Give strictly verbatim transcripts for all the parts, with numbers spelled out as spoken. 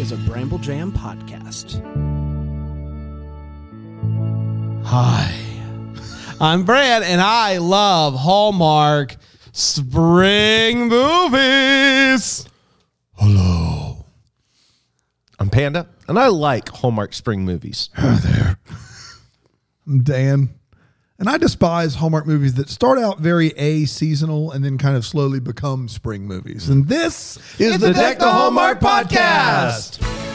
is a Bramble Jam podcast. Hi, I'm Brad, and I love Hallmark spring movies. Hello. I'm Panda, and I like Hallmark spring movies. Hi there. I'm Dan, and I despise Hallmark movies that start out very a-seasonal and then kind of slowly become spring movies. And this is the Deck the Hallmark podcast.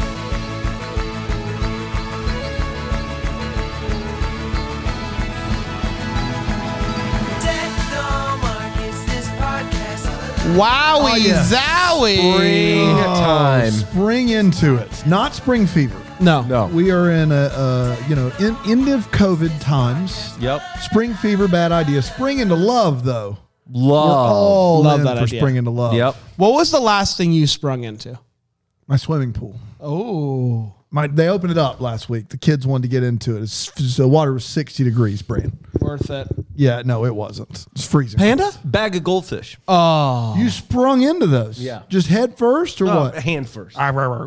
Wowie Oh, yeah. zowie. Spring time. Spring into it. Not spring fever. No. No. We are in a, uh, you know, in, end of COVID times. Yep. Spring fever, bad idea. Spring into love, though. Love. We're all Love in that for idea. spring into love. Yep. What was the last thing you sprung into? My swimming pool. Oh. My, they opened it up last week. The kids wanted to get into it. It's, the water was sixty degrees, Brand. Worth it. Yeah, no, it wasn't. It's freezing. Panda? Bag of goldfish. Oh. You sprung into those. Yeah. Just head first or Oh, what? hand first.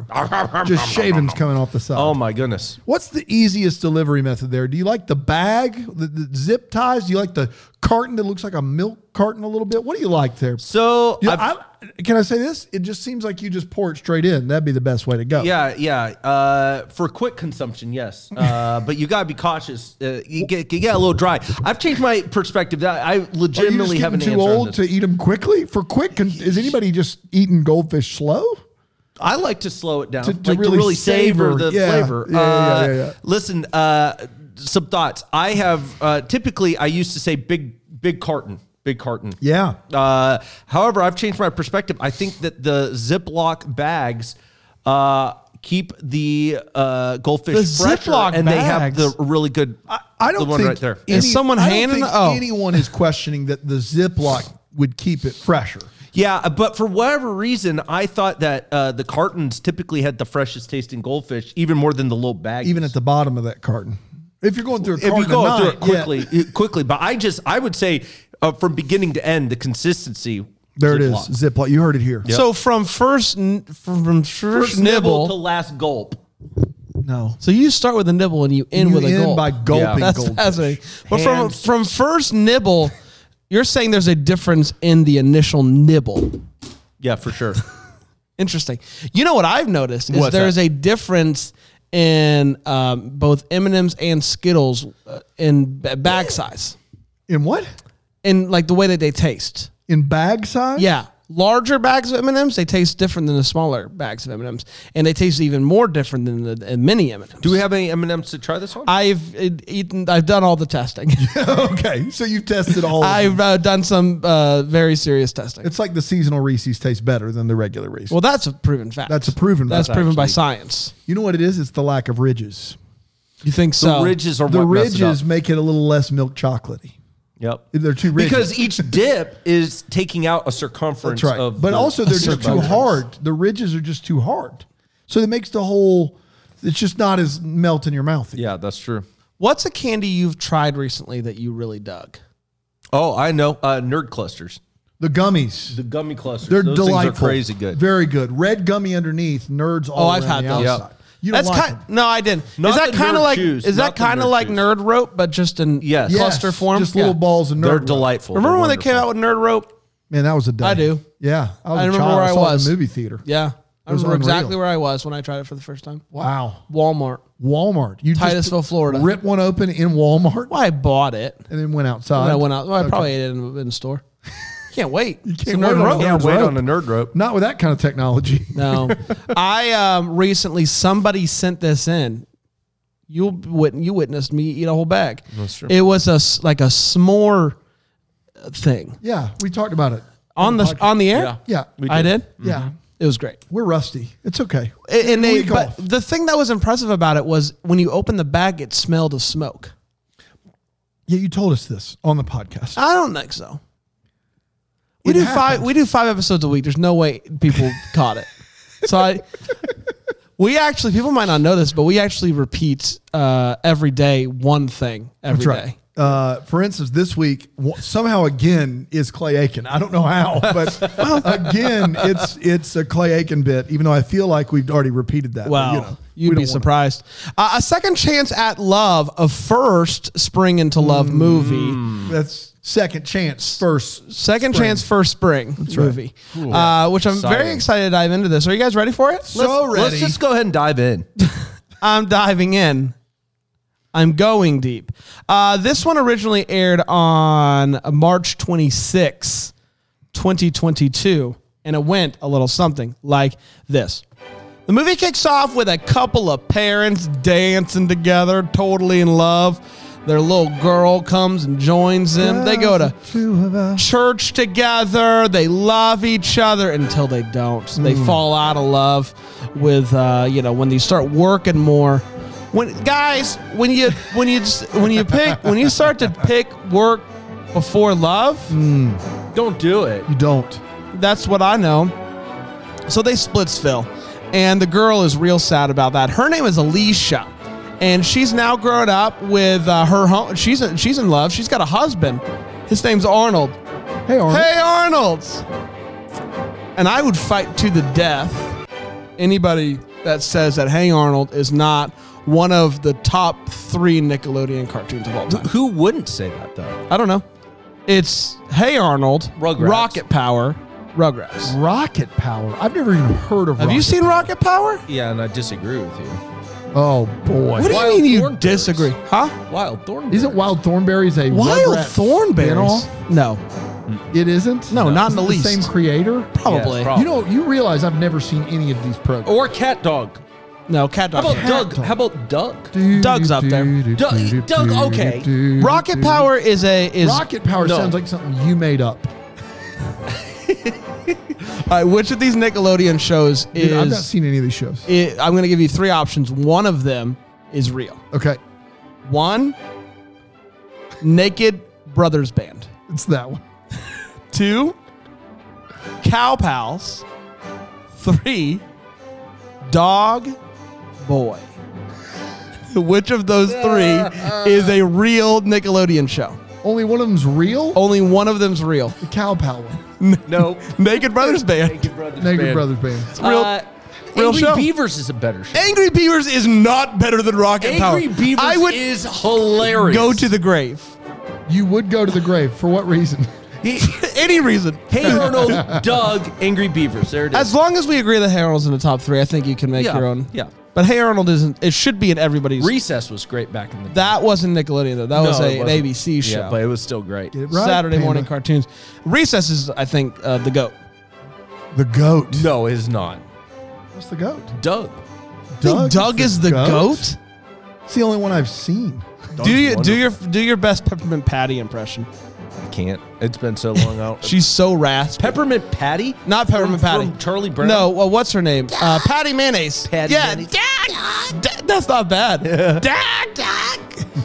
Just shavings coming off the side. Oh, my goodness. What's the easiest delivery method there? Do you like the bag, the, the zip ties? Do you like the carton that looks like a milk carton a little bit? What do you like there? So, You know, I've- I, can I say this? It just seems like you just pour it straight in. That'd be the best way to go. yeah, yeah. Uh, for quick consumption, yes. Uh, but you got to be cautious. Uh, you, get, you get a little dry. I've changed my perspective. I, I Are you legitimately just have an getting too answer on old this. to eat them quickly? For quick, can, is anybody just eating goldfish slow? I like to slow it down, To- to, to like really to really savor, savor. the Yeah. flavor. Yeah, yeah, uh, yeah, yeah. Listen, uh, some thoughts. I have uh, typically I used to say big, big carton, big carton. Yeah. Uh, however, I've changed my perspective. I think that the Ziploc bags uh, keep the uh, goldfish The fresher, Ziploc and they have bags? the really good. I, I don't the one think right there. any- Is someone I don't handing- think oh. anyone is questioning that the Ziploc would keep it fresher. Yeah, but for whatever reason, I thought that uh, the cartons typically had the freshest tasting goldfish, even more than the little bags. Even at the bottom of that carton. If you're going through a if carton you go a through night, it quickly, it- quickly. But I just, I would say, uh, from beginning to end, the consistency. there it Ziploc. is. Ziploc. You heard it here. So from first n- from, from first, First nibble nibble, to last gulp. No. so you start with a nibble and you end You with a end gulp. by gulping That's goldfish. fascinating. But from Hands. from first nibble, you're saying there's a difference in the initial nibble. Yeah, for sure. Interesting. You know what I've noticed is What's there's that? a difference in um, both M and M's and Skittles uh, in b- bag size, In what? in like the way that they taste. In bag size? Yeah. Larger bags of M and M's, they taste different than the smaller bags of M and M's, and they taste even more different than the uh, mini M and M's. Do we have any M and M's to try this on? I've uh, eaten. I've done all the testing. Okay. So you've tested all of them. I've uh, done some uh, very serious testing. It's like the seasonal Reese's taste better than the regular Reese's. Well, that's a proven fact. That's a proven That's fact, proven by actually. science. You know what it is? It's the lack of ridges. You think the so? ridges are The what mess it ridges up. make it a little less milk chocolatey. Yep. They're too rigid. Because each dip is taking out a circumference That's right. of But the- also they're just too circumference. hard. The ridges are just too hard. So it makes the whole, it's just not as melt in your mouth. Yeah, that's true. What's a candy you've tried recently that you really dug? Oh, I know. Uh, nerd clusters. The gummies. The gummy clusters. They're Those delightful. things are crazy good. Very good. Red gummy underneath, nerds all Oh, I've around had the those. outside. You don't That's like kind. them. No, I didn't. Not is that the kind nerd of like? chews, Is not that the kind of nerd like chews. nerd rope, but just in Yes. cluster Yes, form? just little Yeah. balls of nerd. They're rope. delightful. Remember They're when they came out wonderful. with nerd rope? Man, that was a day. I do. Yeah. I, was I a remember child. where I I saw it was. in the movie theater. Yeah, I It was remember exactly unreal. where I was when I tried it for the first time. Wow. Walmart, Walmart. You Titusville, just Florida. ripped one open in Walmart Well, I bought it. and then went outside. And I went out. Well, I Okay. probably ate it in, in the store. Can't wait. You can't wait on a Yeah, nerd wait rope. on a nerd rope. Not with that kind of technology. No, I um, recently somebody sent this in. You wit- you witnessed me eat a whole bag. That's true. It was a s- like a s'more thing Yeah, we talked about it on the podcast. on the air. Yeah. Yeah, We I did. yeah. It was great. We're rusty. It's okay. And and they, Week but off. the thing that was impressive about it was when you opened the bag, it smelled of smoke. Yeah, you told us this on the podcast. I don't think so. We It do happened. five. We do five episodes a week. There's no way people caught it. So I, we actually people might not know this, but we actually repeat uh, every day one thing every That's right. day. Uh, for instance, this week w- somehow again is Clay Aiken. I don't know how, but again it's it's a Clay Aiken bit. Even though I feel like we've already repeated that. Well, but, you know, you'd we be don't wanna- surprised. Uh, a second chance at love, a first spring into love movie. That's second chance, first Second spring. chance first spring movie, uh, which I'm very Exciting. excited to dive into this. Are you guys ready for it? So ready. Let's just go ahead and dive in. I'm diving in. I'm going deep. Uh, this one originally aired on March twenty-sixth, twenty twenty-two, and it went a little something like this. The movie kicks off with a couple of parents dancing together, totally in love. Their little girl comes and joins them. They go to Two of us. church together. They love each other until they don't. They fall out of love with, uh, you know, when they start working more. When guys, when you when you just, when you pick when you start to pick work before love, Don't do it. You don't. that's what I know. So they splitsville, and the girl is real sad about that. Her name is Alicia, and she's now grown up with uh, her home. She's she's in love. She's got a husband. His name's Arnold. Hey, Arnold. Hey, Arnold! And I would fight to the death anybody that says that Hey Arnold is not one of the top three Nickelodeon cartoons of all time. Who wouldn't say that though? I don't know. It's Hey Arnold, Rugrats. Rocket Power, Rugrats. Rocket Power. I've never even heard of. Have Rocket you seen Power. Rocket Power? Yeah, and I disagree with you. Oh boy. What do Wild you mean you Thornberries. disagree? Huh? Wild Thornberries. Isn't Wild Thornberries a Wild Rugrats Thornberries? spinoff? No, It isn't. No, not in the It's least. Same creator. probably. Yeah, probably. You know, you realize I've never seen any of these programs. Or Cat Dog. no, Cat How Dog. about Doug? Dog. How about Doug? Doug's up there. Doug- Doug, okay. Rocket Power is a is Rocket Power No. sounds like something you made up. All right, which of these Nickelodeon shows Dude, I've not is? seen any of these shows. i- I'm going to give you three options. One of them is real. Okay, One, Naked Brothers Band. it's that one. Two, Cow Pals. Three, Dog Boy. Which of those three is a real Nickelodeon show? Only one of them's real. Only one of them's real. The Cow Pal one. No. Naked Brothers Band. Naked Brothers. Naked Band. Brothers Band. Real- Uh, real Angry show. Beavers is a better show. Angry Beavers is not better than Rocket Power. Angry Beavers I would is hilarious. go to the grave. You would go to the grave for what reason? He- Any reason. Hey Arnold, Doug, Angry Beavers. There it is. As long as we agree that Hey Arnold's in the top three, I think you can make Yeah, your own. yeah. But Hey Arnold isn't. It should be in everybody's. Recess was great back in the day. that wasn't Nickelodeon though. That was No, a, it an wasn't. A B C show. Yeah, but it was still great. Get it right, Saturday Panda. morning cartoons. Recess is, I think, uh, the goat. The goat. No, it is not. What's the goat? Doug. Think Doug is the goat. It's the only one I've seen. Do you do your do your best Peppermint Patty impression? I can't. It's been so long out. She's so raspy. Peppermint Patty? Not Peppermint From- Patty. from Charlie Brown? No. Well, what's her name? Uh, Patty Mayonnaise. Patty yeah. Mayonnaise. Dag, dag, that's not bad. Dag, dag.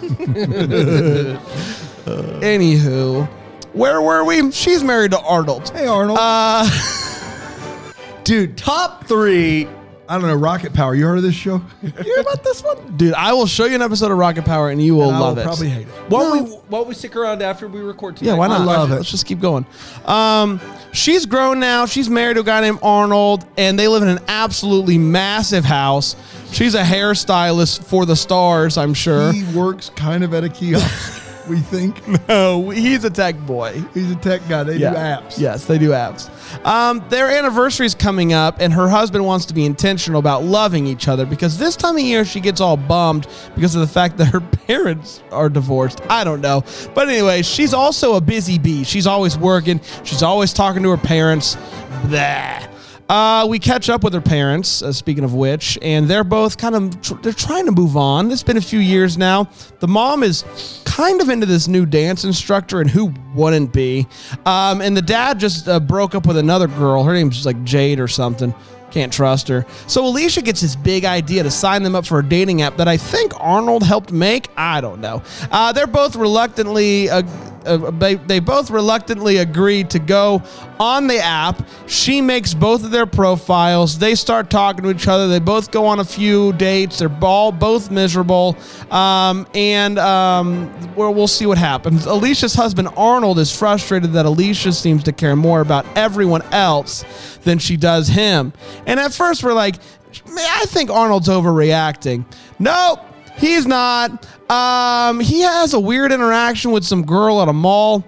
Anywho, where were we? She's married to Arnold. Hey Arnold. Uh, Dude, top three. I don't know. Rocket Power. You heard of this show? you hear about this one? Dude, I will show you an episode of Rocket Power and you will And I love will it. probably hate it. Why don't we, why don't we stick around after we record tonight? Yeah, why not? I love it. Let's just keep going. Um, she's grown now. She's married to a guy named Arnold, and they live in an absolutely massive house. She's a hairstylist for the stars, I'm sure. He works kind of at a kiosk. We think No, he's a tech boy. he's a tech guy. They do apps. Yes, they do apps. Um, their anniversary is coming up, and her husband wants to be intentional about loving each other because this time of year she gets all bummed because of the fact that her parents are divorced. I don't know. But anyway, she's also a busy bee. She's always working. She's always talking to her parents. Blah. Uh, we catch up with her parents, uh, speaking of which, and they're both kind of, tr- they're trying to move on. It's been a few years now. The mom is kind of into this new dance instructor, and who wouldn't be? Um, and the dad just uh, broke up with another girl. Her name's just like Jade or something. Can't trust her. So Alicia gets this big idea to sign them up for a dating app that I think Arnold helped make. I don't know. Uh, they're both reluctantly, uh, uh, they, they both reluctantly agreed to go on the app. She makes both of their profiles. They start talking to each other. They both go on a few dates. They're all both miserable. Um, and um, we'll, we'll see what happens. Alicia's husband, Arnold, is frustrated that Alicia seems to care more about everyone else than she does him. And at first we're like, man, I think Arnold's overreacting. Nope, he's not. Um, he has a weird interaction with some girl at a mall.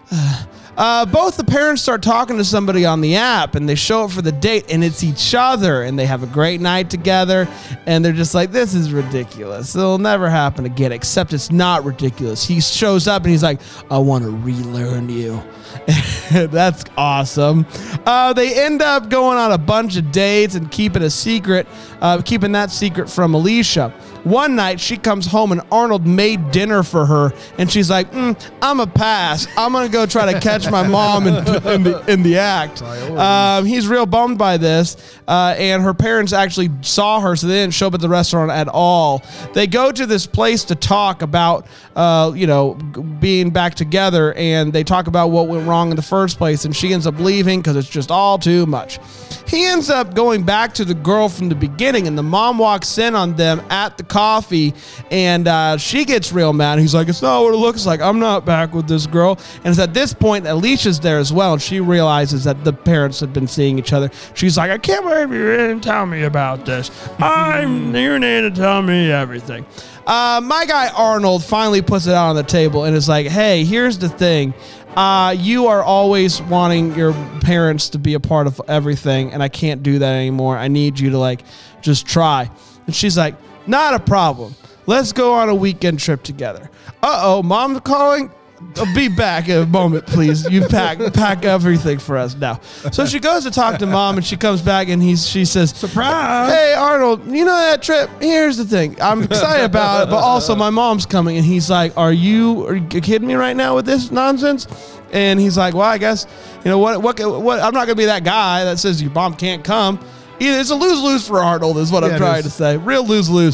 Uh, both the parents start talking to somebody on the app, and they show up for the date, and it's each other, and they have a great night together, and they're just like, this is ridiculous. It'll never happen again, except it's not ridiculous. He shows up, and he's like, I want to relearn you. That's awesome. Uh, they end up going on a bunch of dates and keeping a secret, uh, keeping that secret from Alicia. One night, she comes home and Arnold made dinner for her, and she's like, mm, I'm a pass. I'm going to go try to catch my mom in, in, the, in the act. Um, he's real bummed by this, uh, and her parents actually saw her, so they didn't show up at the restaurant at all. They go to this place to talk about, uh, you know, being back together, and they talk about what went wrong in the first place, and she ends up leaving because it's just all too much. He ends up going back to the girl from the beginning, and the mom walks in on them at the coffee, and uh, she gets real mad. He's like, it's not what it looks like. I'm not back with this girl. And it's at this point that Alicia's there as well, and she realizes that the parents have been seeing each other. She's like, I can't believe you didn't tell me about this. I'm you need to tell me everything. Uh, my guy Arnold finally puts it out on the table and is like, hey, here's the thing. Uh, you are always wanting your parents to be a part of everything, and I can't do that anymore. I need you to, like, just try. And she's like, not a problem. Let's go on a weekend trip together. Uh-oh, mom's calling? I'll be back in a moment, please. You pack pack everything for us now. So she goes to talk to mom, and she comes back, and he's she says, surprise! Hey, Arnold, you know that trip? Here's the thing. I'm excited about it, but also my mom's coming. And he's like, are you, are you kidding me right now with this nonsense? And he's like, well, I guess, you know, what, what, what I'm not going to be that guy that says your mom can't come. It's a lose-lose for Arnold is what yeah, I'm trying to say. Real lose-lose.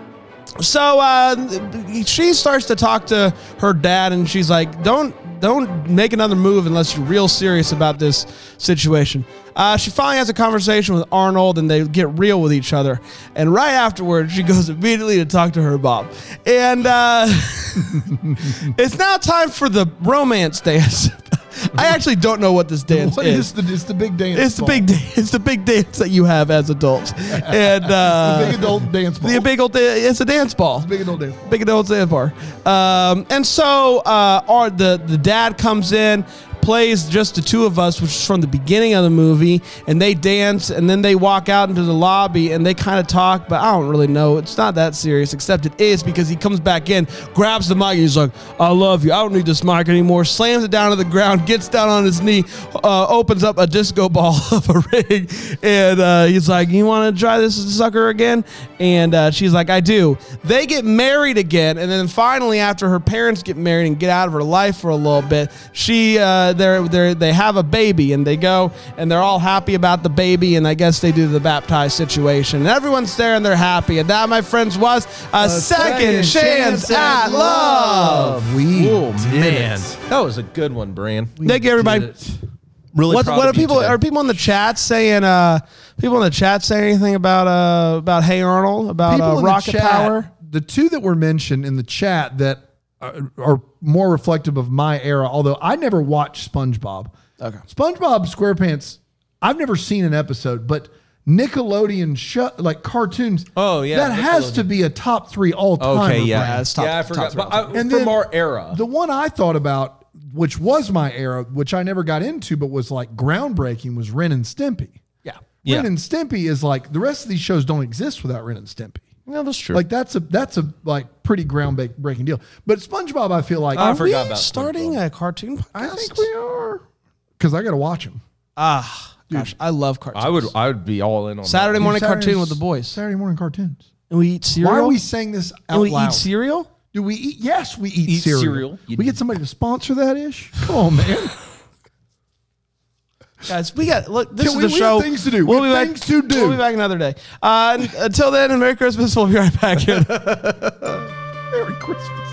So uh, she starts to talk to her dad, and she's like, don't don't make another move unless you're real serious about this situation. Uh, she finally has a conversation with Arnold, and they get real with each other. And right afterwards, she goes immediately to talk to her mom. And uh, it's now time for the romance dance. I actually don't know what this dance what is. is the, it's the big dance. It's ball. the big. It's the big dance that you have as adults, and uh, the big adult dance ball. The big old. It's a dance ball. It's a big adult dance. Big adult dance bar. Um, and so, uh, our the the dad comes in, plays Just the Two of Us, which is from the beginning of the movie, and they dance, and then they walk out into the lobby, and they kind of talk, but I don't really know. It's not that serious, except it is, because he comes back in, grabs the mic, and he's like, I love you. I don't need this mic anymore. Slams it down to the ground, gets down on his knee, uh, opens up a disco ball of a ring, and uh, he's like, you want to try this sucker again? And uh, she's like, I do. They get married again, and then finally, after her parents get married and get out of her life for a little bit, she... Uh, They're, they're, they have a baby, and they go, and they're all happy about the baby, and I guess they do the baptized situation. And everyone's there, and they're happy. And that, my friends, was a, a second, second chance, chance at love. love. We Ooh, did man, it. that was a good one, Brian. We Thank you, everybody. Really What, proud what of are you people? today. Are people in the chat saying? Uh, people in the chat saying anything about uh, about Hey Arnold, about People uh, in the Rocket chat, Power? The two that were mentioned in the chat that are, are more reflective of my era, although I never watched SpongeBob. Okay. SpongeBob SquarePants, I've never seen an episode, but Nickelodeon show, like cartoons. Oh, yeah, that has to be a top three all time. Okay, yeah, Yeah, it's top- yeah, I top forgot. three But I, And from then our era, The one I thought about, which was my era, which I never got into, but was like groundbreaking, was Ren and Stimpy. Yeah. Yeah. Ren and Stimpy is like the rest of these shows don't exist without Ren and Stimpy. no, that's true. Like that's a that's a like pretty groundbreaking deal. But SpongeBob, I feel like I Are forgot we about starting SpongeBob. a cartoon podcast? I think we are because I got to watch them. Ah, gosh, I love cartoons. I would, I would be all in on Saturday that. morning Saturdays- cartoon with the boys. Saturday morning cartoons. And we eat cereal. Why are we saying this out and we loud? eat cereal? Do we eat? Yes, we eat, Eat cereal. cereal. We get somebody to sponsor that ish. Come on, man. Guys, we got look. This Can is we- the we show. have things to do. We'll We be have back. things to do. We'll be back another day. Uh, n- until then, and Merry Christmas. We'll be right back here. Merry Christmas.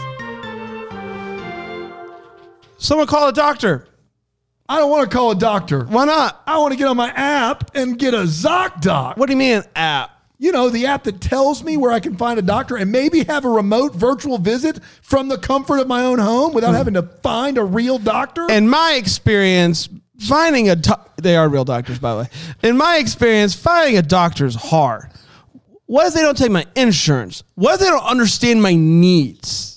Someone call a doctor. I don't want to call a doctor. Why not? I want to get on my app and get a ZocDoc. What do you mean an app? You know, the app that tells me where I can find a doctor and maybe have a remote virtual visit from the comfort of my own home without having to find a real doctor. In my experience, finding a do- they are real doctors, by the way. In my experience, finding a doctor is hard. What if they don't take my insurance? What if they don't understand my needs?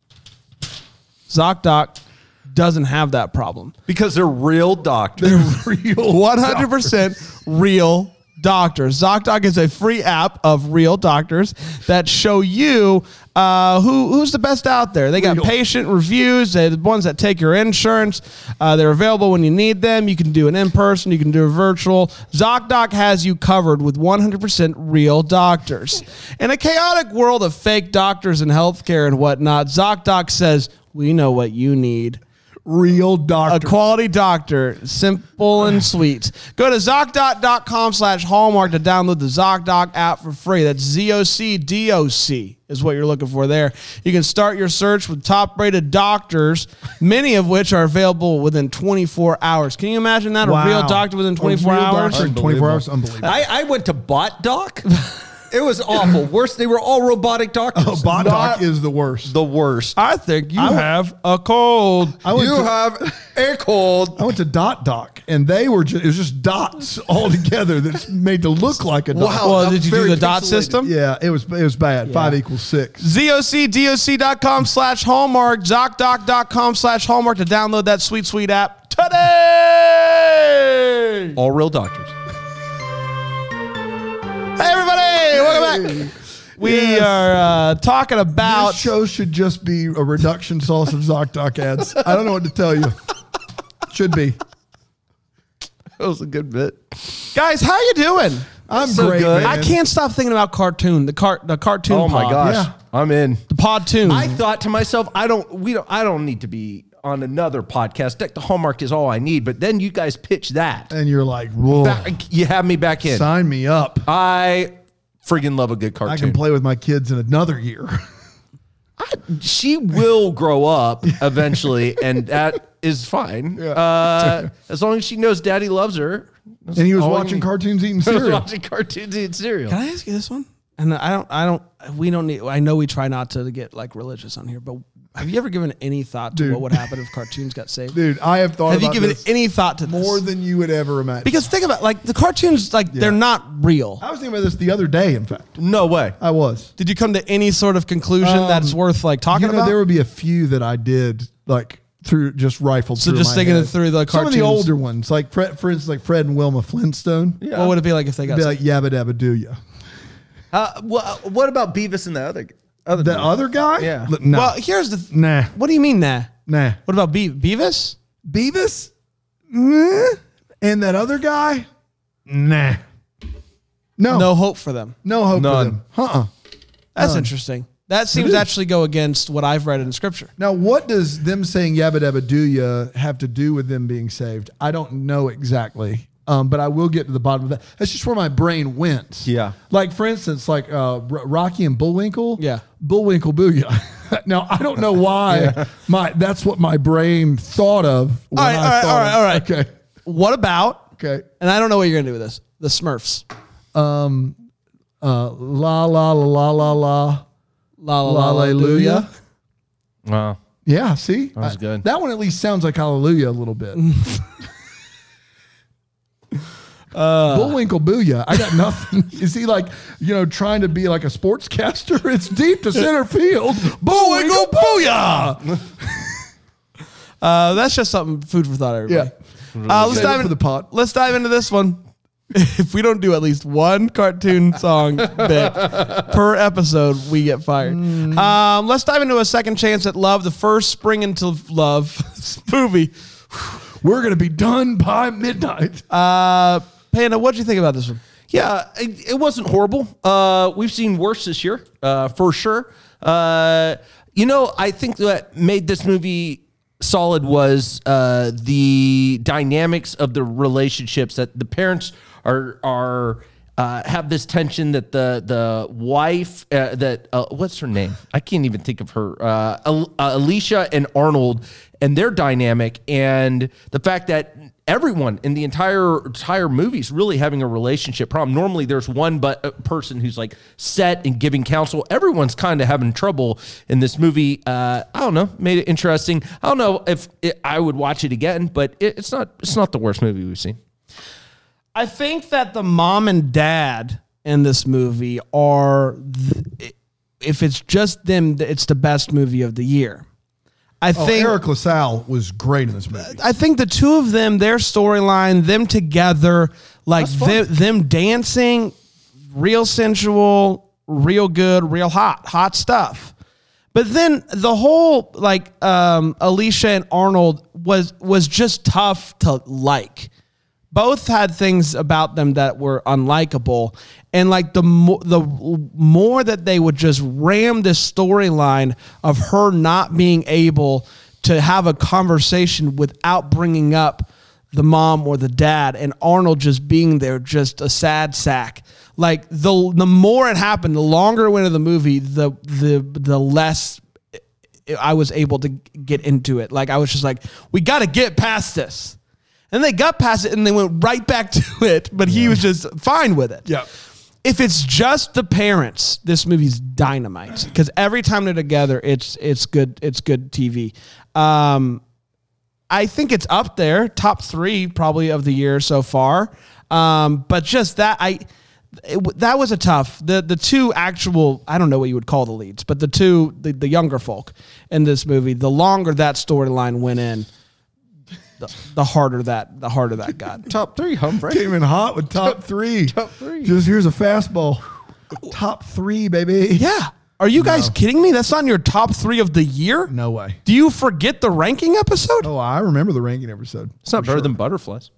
ZocDoc doesn't have that problem. Because they're real doctors. They're real one hundred percent real doctors. ZocDoc is a free app of real doctors that show you uh, who who's the best out there. They got Real. patient reviews. They're the ones that take your insurance. Uh, they're available when you need them. You can do an in-person. You can do a virtual. ZocDoc has you covered with one hundred percent real doctors. In a chaotic world of fake doctors and healthcare and whatnot, ZocDoc says, we know what you need. real A doctor. quality doctor, simple and sweet. Go to ZocDoc.com slash Hallmark to download the ZocDoc app for free. That's Z O C D O C is what you're looking for there. You can start your search with top-rated doctors, many of which are available within twenty-four hours. Can you imagine that? Wow. A real doctor within twenty-four A real hours? doctor in twenty-four hours. Unbelievable. I, I went to BotDoc. It was awful. Worse, they were all robotic doctors. Oh, BotDoc Not is the worst. the worst. I think you I went- have a cold. I went You to, have a cold. I went to Dot Doc, and they were just, it was just dots all together that's made to look like a dot. Wow. Well, I'm did you do very the dot pixelated. system? Yeah, it was it was bad. Five equals six. ZocDoc.com slash Hallmark, ZocDoc.com slash Hallmark to download that sweet, sweet app today. All real doctors. Hey, everybody, welcome back. We Yes. are uh, talking about. This show should just be a reduction sauce of ZocDoc ads. I don't know what to tell you. Should be. That was a good bit. Guys, how you doing? I'm So great, good. man. I can't stop thinking about cartoon, the cart, the cartoon. Oh my pod. gosh, Yeah. I'm in. the podtoon. I thought to myself, I don't, we don't, I don't need to be on another podcast. Deck the Hallmark is all I need. But then you guys pitch that. And you're like, whoa, Back- you have me back in. sign me up. I friggin' love a good I cartoon. can play with my kids in another year. She will grow up eventually, and that is fine. Uh, as long as she knows Daddy loves her. And he was all you watching need. cartoons eating He was cereal. watching cartoons and cereal. Can I ask you this one? And I don't, I don't, we don't need, I know we try not to get like religious on here, but have you ever given any thought to Dude. what would happen if cartoons got saved? Dude, I have thought have you about given this any thought to this? more than you would ever imagine. Because think about like the cartoons, like they're not real. I was thinking about this the other day, in fact. No way. I was. Did you come to any sort of conclusion Um, that's worth like talking You know, about? there would be a few that I did, like, through just rifled So through just my thinking head. it through the Some of the cartoons. older ones, like, Fred, for instance, like Fred and Wilma Flintstone. Yeah. What would it be like if they got Be saved? like, yabba dabba do ya. Uh, wha- what about Beavis and the other other The dude? other guy? Yeah. Look, no. Well, here's the. Th- nah. What do you mean, nah? Nah. What about Be- Beavis? Beavis? Meh. And that other guy? Nah. No. No hope for them. No hope None. for them. Uh-uh. That's None. interesting. That seems is. actually go against what I've read in Scripture. Now, what does them saying yabba dabba do ya have to do with them being saved? I don't know exactly. Um, but I will get to the bottom of that. That's just where my brain went. Yeah. Like, for instance, like uh, R- Rocky and Bullwinkle. Yeah. Bullwinkle booyah. Now, I don't know why my that's what my brain thought of. When All right, I all right, thought all right, of- all right. Okay. What about? Okay. And I don't know what you're gonna do with this. The Smurfs. Um, uh, la, la, la, la, la, la. La la la Hallelujah. Wow. Yeah, see? That was good. That one at least sounds like hallelujah a little bit. Uh, Bullwinkle booyah. I got nothing. Is he like, you know, trying to be like a sportscaster? It's deep to center field. Bullwinkle booyah. Uh, that's just something food for thought, everybody. Yeah. Uh, let's Save dive it in, for the pot. Let's dive into this one. If we don't do at least one cartoon song bit per episode, we get fired. Mm. Um, let's dive into a second chance at love. The first Spring into Love movie. We're going to be done by midnight. Uh, Panda, what did you think about this one? Yeah, it, it wasn't horrible. Uh, we've seen worse this year, uh, for sure. Uh, you know, I think that made this movie solid was uh, the dynamics of the relationships that the parents are are uh, have this tension that the the wife uh, that uh, what's her name? I can't even think of her. Uh, Al- uh, Alicia and Arnold and their dynamic, and the fact that everyone in the entire entire movie is really having a relationship problem. Normally, there's one but a person who's like set and giving counsel. Everyone's kind of having trouble in this movie. Uh, I don't know, made it interesting. I don't know if it, I would watch it again, but it, it's not it's not the worst movie we've seen. I think that the mom and dad in this movie are, th- if it's just them, it's the best movie of the year. I Oh, think Eric LaSalle was great in this movie. I think the two of them, their storyline, them together, like them, them dancing, real sensual, real good, real hot, hot stuff. But then the whole like um, Alicia and Arnold was was just tough to like. Both had things about them that were unlikable, and like the mo- the more that they would just ram this storyline of her not being able to have a conversation without bringing up the mom or the dad, and Arnold just being there, just a sad sack. Like the the more it happened, the longer it went into the movie, the the the less I was able to get into it. Like I was just like, we got to get past this. And they got past it and they went right back to it, but he was just fine with it. Yeah. If it's just the parents, this movie's dynamite because every time they're together, it's it's good. It's good T V. Um, I think it's up there, top three probably of the year so far. Um, but just that, I it, that was a tough. The the two actual, I don't know what you would call the leads, but the two the, the younger folk in this movie, the longer that storyline went in, The, the harder that the harder that got. Top three, Humphrey. Came in hot with top three. Top three. Just here's a fastball. Top three, baby. Yeah. Are you guys kidding me? That's not in your top three of the year? No way. Do you forget the ranking episode? Oh, I remember the ranking episode. It's not better than Butterflies.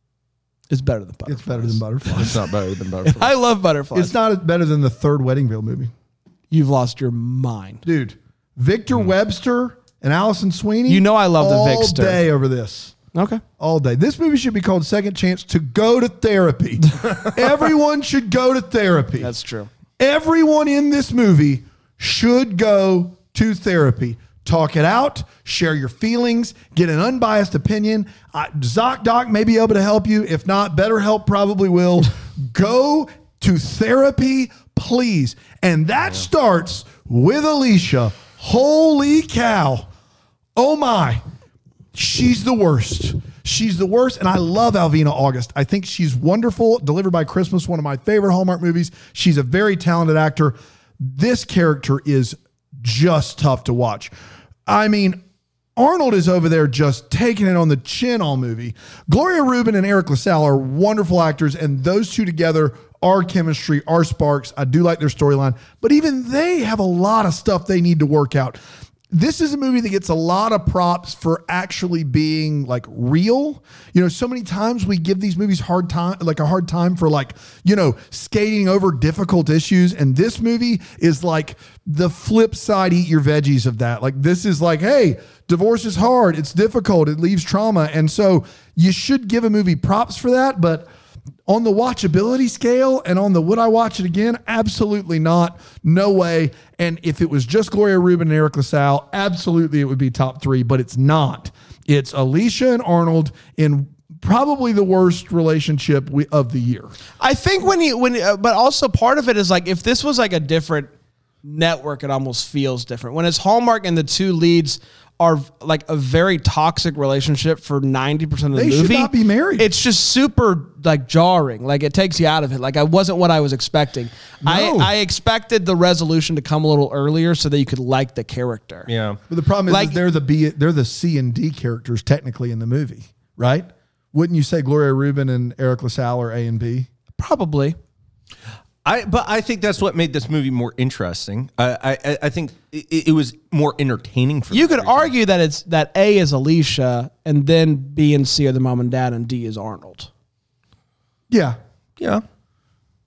It's better than Butterflies. It's better than Butterflies. It's not better than Butterflies. I love Butterflies. It's not better than the third Weddingville movie. You've lost your mind. Dude, Victor Webster and Allison Sweeney. You know I love the all Victor. All day over this. Okay. All day. This movie should be called Second Chance to Go to Therapy. Everyone should go to therapy. That's true. Everyone in this movie should go to therapy. Talk it out, share your feelings, get an unbiased opinion. I, ZocDoc may be able to help you. If not, BetterHelp probably will. Go to therapy, please. And that yeah. starts with Alicia. Holy cow. Oh my. She's the worst. She's the worst, and I love Alvina August. I think she's wonderful. Delivered by Christmas, one of my favorite Hallmark movies. She's a very talented actor. This character is just tough to watch. I mean, Arnold is over there just taking it on the chin all movie. Gloria Rubin and Eric LaSalle are wonderful actors, and those two together are chemistry, are sparks. I do like their storyline, but even they have a lot of stuff they need to work out. This is a movie that gets a lot of props for actually being like real. You know, so many times we give these movies hard time, like a hard time for like, you know, skating over difficult issues. And this movie is like the flip side, eat your veggies of that. Like this is like, hey, divorce is hard. It's difficult. It leaves trauma. And so you should give a movie props for that. But on the watchability scale and on the would I watch it again? Absolutely not. No way. And if it was just Gloria Rubin and Eric LaSalle, absolutely it would be top three, but it's not. It's Alicia and Arnold in probably the worst relationship we, of the year. I think when you, when, uh, but also part of it is like, if this was like a different network, it almost feels different. When it's Hallmark and the two leads are like a very toxic relationship for ninety percent of the they movie. They should not be married. It's just super like jarring. Like it takes you out of it. Like I wasn't what I was expecting. No. I, I expected the resolution to come a little earlier so that you could like the character. Yeah. But the problem is, Like- is they're the B, they're the C and D characters technically in the movie, right? Wouldn't you say Gloria Rubin and Eric LaSalle are A and B? Probably. I, but I think that's what made this movie more interesting. I, I, I think it, it was more entertaining for You that could reason. argue that it's that A is Alicia and then B and C are the mom and dad and D is Arnold. Yeah. Yeah.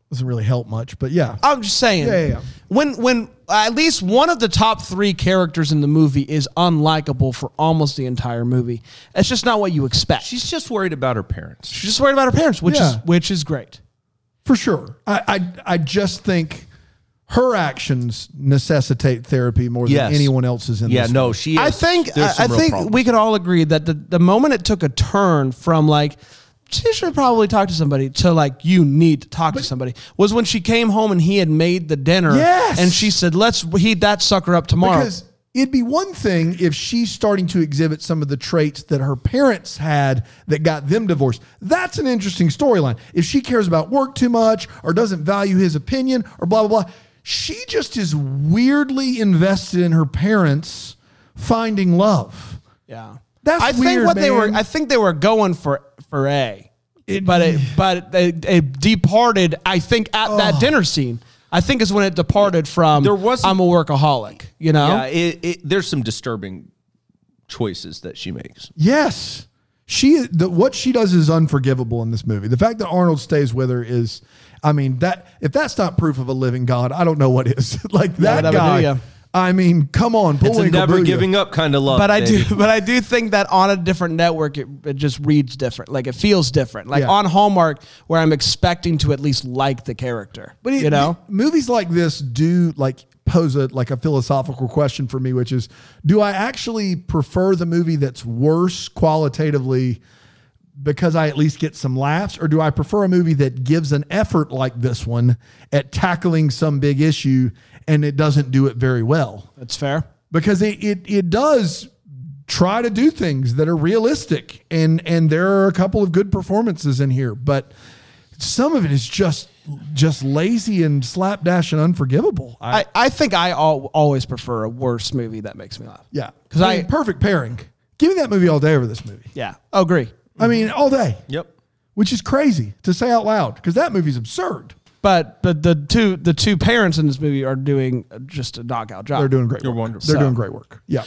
Doesn't really help much, but yeah. I'm just saying. Yeah, yeah, yeah. When when at least one of the top three characters in the movie is unlikable for almost the entire movie, it's just not what you expect. She's, She's just worried about her parents. she's just worried about her parents, which Yeah. is which is great. For sure. I, I I just think her actions necessitate therapy more than Yes. anyone else's in Yeah, this no, film. she. Is, I think there's I, some I real think problems. we could all agree that the, the moment it took a turn from like she should probably talk to somebody to like you need to talk to somebody was when she came home and he had made the dinner. Yes. And she said, let's heat that sucker up tomorrow. Because it'd be one thing if she's starting to exhibit some of the traits that her parents had that got them divorced. That's an interesting storyline. If she cares about work too much or doesn't value his opinion or blah, blah, blah. She just is weirdly invested in her parents finding love. Yeah, That's I think weird, what they were. man. I think they were going for for A, It- but it but it, it departed. I think at that dinner scene. I think is when it departed from. There wasn't- I'm a workaholic. You know. Yeah, it, it, there's some disturbing choices that she makes. Yes. She the, what she does is unforgivable in this movie. The fact that Arnold stays with her is, I mean, that if that's not proof of a living God, I don't know what is. Like that whatever do guy. ya. I mean, come on, It's a Bullwinkle never Booyah. giving up kind of love. But I baby. do, but I do think that on a different network, it, it just reads different. Like it feels different. Like Yeah. on Hallmark, where I'm expecting to at least like the character. But it, you know, movies like this do like pose a like a philosophical question for me, which is, do I actually prefer the movie that's worse qualitatively because I at least get some laughs, or do I prefer a movie that gives an effort like this one at tackling some big issue and it doesn't do it very well? that's fair. Because it it, it does try to do things that are realistic, and and there are a couple of good performances in here, but some of it is just just lazy and slapdash and unforgivable. I, I, I think I al- always prefer a worse movie that makes me laugh. yeah, 'Cause I mean, I- perfect pairing. Give me that movie all day over this movie. Yeah, I agree. I mean, all day. Yep. Which is crazy to say out loud because that movie's absurd. But but the two the two parents in this movie are doing just a knockout job. They're doing great You're work. wonderful. They're So- doing great work. Yeah.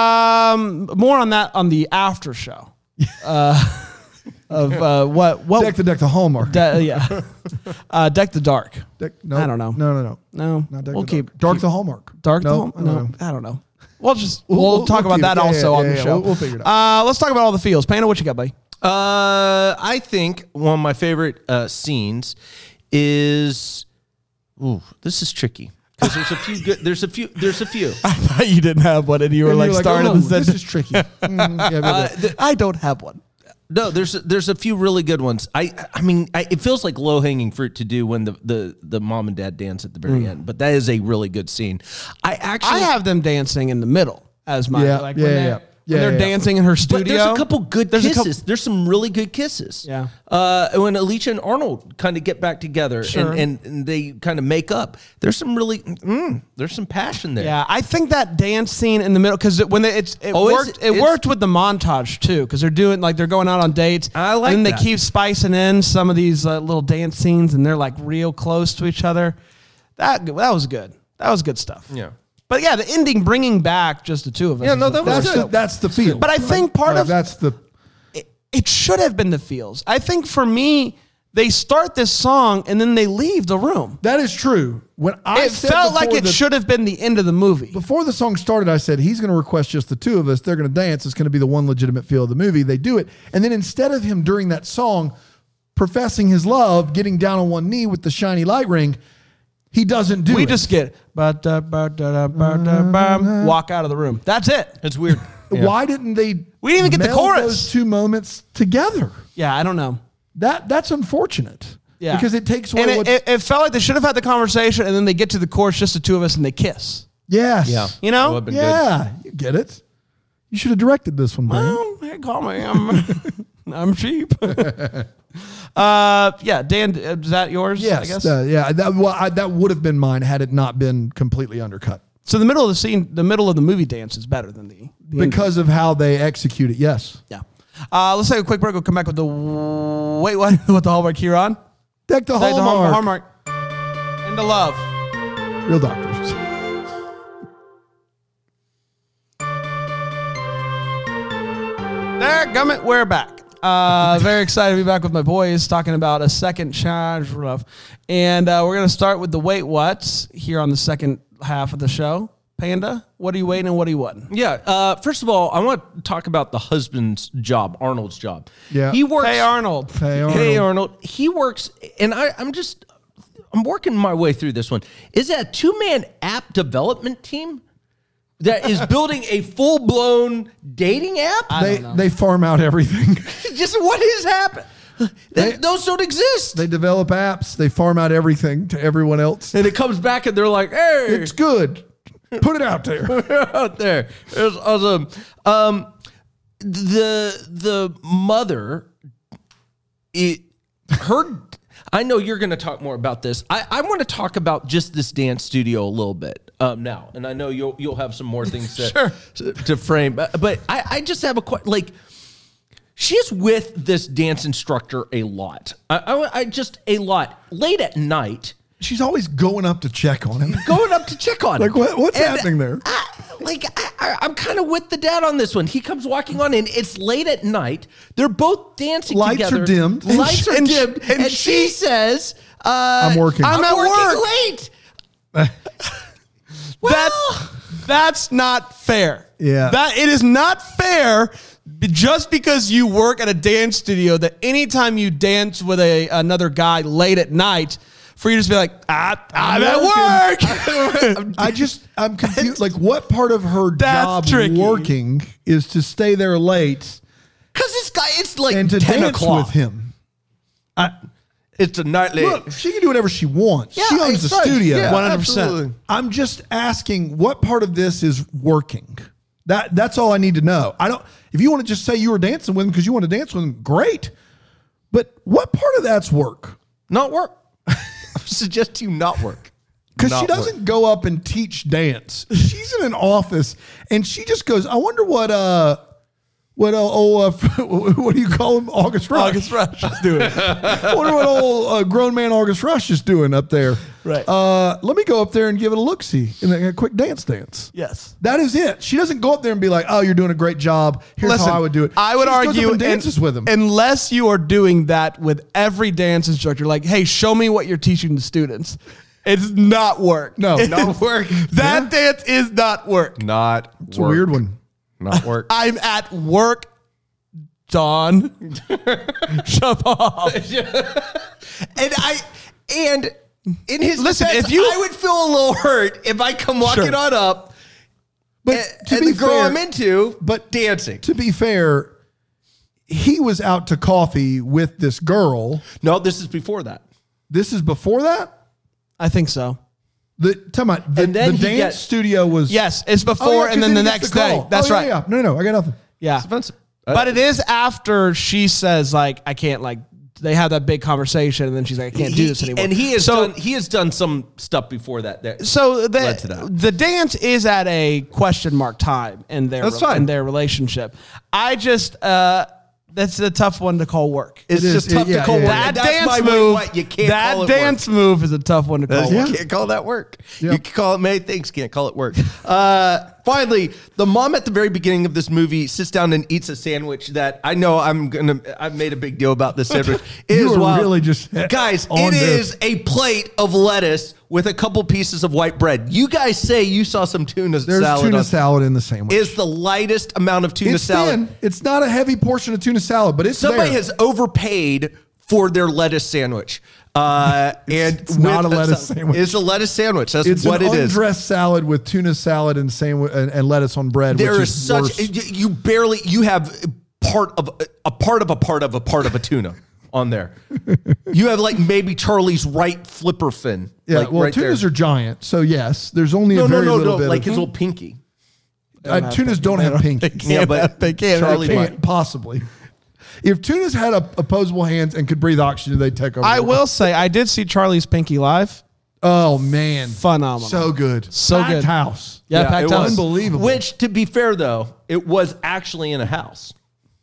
Um, more on that on the after show. Uh, of uh, what what Deck the Deck the Hallmark. De- yeah, uh, Deck the Dark. Deck, no, I don't know. No, no, no. No, Not Deck we'll the keep Dark. Dark keep- the Hallmark. Dark. No, the, no, no, no. I don't know. We'll just We'll- we'll, we'll- talk we'll about keep that it. Yeah, also yeah, on the yeah, show. we'll- we'll figure it Uh, let's talk about all the feels. Panda, what you got, buddy? Uh, I think one of my favorite uh, scenes is. Ooh, this is tricky because there's a few good. There's a few. There's a few. I thought you didn't have one, and you were And like you're starting oh, the this sentence. is tricky. Mm, yeah, Uh, but- th- I don't have one. no, there's there's a few really good ones. I I mean, I, it feels like low hanging fruit to do when the, the the mom and dad dance at the very end, but that is a really good scene. I actually I have them dancing in the middle as my Yeah, like yeah, when yeah, they're, yeah. when Yeah, they're yeah, yeah. dancing in her studio. But there's a couple good There's a kisses. couple- there's some really good kisses. Yeah. Uh, when Alicia and Arnold kind of get back together Sure. and, and, and they kind of make up, there's some really, mm, there's some passion there. Yeah, I think that dance scene in the middle because when they, it's it Oh, it's- worked. It it's- worked with the montage too because they're doing like they're going out on dates. I like and then that. they keep spicing in some of these uh, little dance scenes and they're like real close to each other. That that was good. That was good stuff. Yeah. But yeah, the ending bringing back just the two of us. Yeah, is no, the- that was that's good. the, that's the feel. But I think part Like, of that's the it, it should have been the feels. I think for me, they start this song and then they leave the room. that is true. When I It said felt like before it the- should have been the end of the movie. Before the song started, I said he's going to request just the two of us. They're going to dance. It's going to be the one legitimate feel of the movie. They do it, and then instead of him during that song professing his love, getting down on one knee with the shiny light ring, he doesn't do We it. just get ba-da, ba-da, ba-da, bam, walk out of the room. That's it. It's weird. Why didn't they? We didn't even get the meld chorus. Those two moments together. Yeah, I don't know. That that's unfortunate. Yeah, because it takes away And it, what. it, it felt like they should have had the conversation, and then they get to the chorus, just the two of us, and they kiss. yes. Yeah. You know? That would've been good. Yeah. You get it. You should have directed this one, Brian. Well, hey, call me. I'm I'm cheap. uh, yeah, Dan, uh, is that yours? Yes. I guess. uh, yeah. That well, I, that would have been mine had it not been completely undercut. So the middle of the scene, the middle of the movie dance is better than the, the end. Because of how they execute it, yes. Yeah. Uh, let's take a quick break. We'll come back with the wait. What? What the Hallmark here on? Deck the Take the Hallmark. Hallmark. Into love. Real doctors. There, gummit. We're back. Uh, very excited to be back with my boys talking about a second charge rough. And uh, we're going to start with the wait what's here on the second half of the show. Panda, what are you waiting and what are you wanting? Yeah. Uh, first of all, I want to talk about the husband's job, Arnold's job. Yeah. He works. Hey, Arnold. Hey, Arnold. Hey, Arnold. He works, and I, I'm just, I'm working my way through this one. Is that a two-man app development team that is building a full-blown dating app? They they farm out everything. Just what has happened? They, those don't exist. They develop apps. They farm out everything to everyone else. And it comes back and they're like, hey, It's good. Put it out there. out there. It's awesome. Um, the the mother, it, her. I know you're going to talk more about this. I, I want to talk about just this dance studio a little bit um, now, and I know you'll you'll have some more things to Sure. to, to frame. But, but I, I just have a question. Like, she's with this dance instructor a lot. I, I, I just a lot late at night. She's always going up to check on him. Going up to check on Like, him. what- what's And happening there? I, like, I, I, I'm kind of with the dad on this one. He comes walking on in. It's late at night. They're both dancing Lights together. are dimmed. Lights And are she- dimmed. And, and she, she- says, uh, I'm working. I'm, I'm at working work." late. Well, That's that's not fair. Yeah. That it is not fair just because you work at a dance studio that anytime you dance with a another guy late at night, for you to just be like, ah, I'm, at work. I just, I'm confused. Like, what part of her That's job tricky. working is to stay there late because this guy, it's like and to ten dance o'clock. with him? It's a nightly. Look, she can do whatever she wants. Yeah, she owns the it's right. studio. Yeah, one hundred percent. absolutely. I'm just asking what part of this is working. That that's all I need to know. I don't. If you want to just say you were dancing with him because you want to dance with him, great. But what part of that's work? Not work. I suggest you not work. Because Not she doesn't work. go up and teach dance. She's in an office and she just goes, I wonder what uh what uh, old uh, what do you call him? August Rush. August Rush is doing. I wonder what old uh, grown man August Rush is doing up there. Right. Uh, let me go up there and give it a look see and a quick dance dance. Yes. That is it. She doesn't go up there and be like, "Oh, you're doing a great job. Here's Listen, how I would do it." I would She just goes argue up and dances and- with him. unless you are doing that with every dance instructor, like, hey, show me what you're teaching the students. It's not work. No, It's- Not work. That dance is not work. Not It's a weird one. Not work. I'm at work, Don. Shut up. And I and in his Listen, defense, if you- I would feel a little hurt if I come walking Sure. on up, But and, to and be the girl fair, I'm into, but dancing. to be fair, he was out to coffee with this girl. No, this is before that. This is before that. I think so. The tell me, the, And then the he dance gets- studio was Yes, it's Oh, before yeah, 'cause and then the he next gets the day. call. That's Oh, yeah, right. Yeah, no, no, I got nothing. Yeah. It's offensive. But it is after she says, like, I can't, like, they have that big conversation, and then she's like, I can't do He- this anymore. And he has so, done he has done some stuff before that. That So led to the, that. the dance is at a question mark time in their That's fine. in their relationship. I just uh, that's a tough one to call work. it's It is. just tough It- yeah, to call yeah, work. yeah. that That's dance my move, What, you can't that call it dance move is a tough one to call You work. can't call that work. Yep. You can call it many things. Can't call it work. Uh, finally, the mom at the very beginning of this movie sits down and eats a sandwich that I know I'm gonna. I've made a big deal about this sandwich. It You is were wild. really just guys. on It this. is a plate of lettuce with a couple pieces of white bread. You guys say you saw some tuna There's salad. tuna on- salad in the sandwich. Is the lightest amount of tuna it's salad. thin. It's not a heavy portion of tuna salad, but it's Somebody there. has overpaid for their lettuce sandwich. Uh, and it's not with- a lettuce sandwich. It's a lettuce sandwich. That's It's what an it is. undressed salad with tuna salad and sandwich and, and lettuce on bread. There which is is such worse. you you barely you have part of a part of a part of a part of a tuna on there. You have like maybe Charlie's right flipper fin. Yeah, like well, right tunas there. are giant, so yes, there's only no a no very no little no bit. like of, his little pinky. uh, tunas don't have pink. Yeah, but they can't. Charlie They might. can't possibly. If tunas had a, opposable hands and could breathe oxygen, they'd take over. I the world. will say I did see Charlie's Pinky live. Oh man, Phenomenal. so good, So Packed good. house. Yeah, packed it house. was. Unbelievable. Which, to be fair though, it was actually in a house.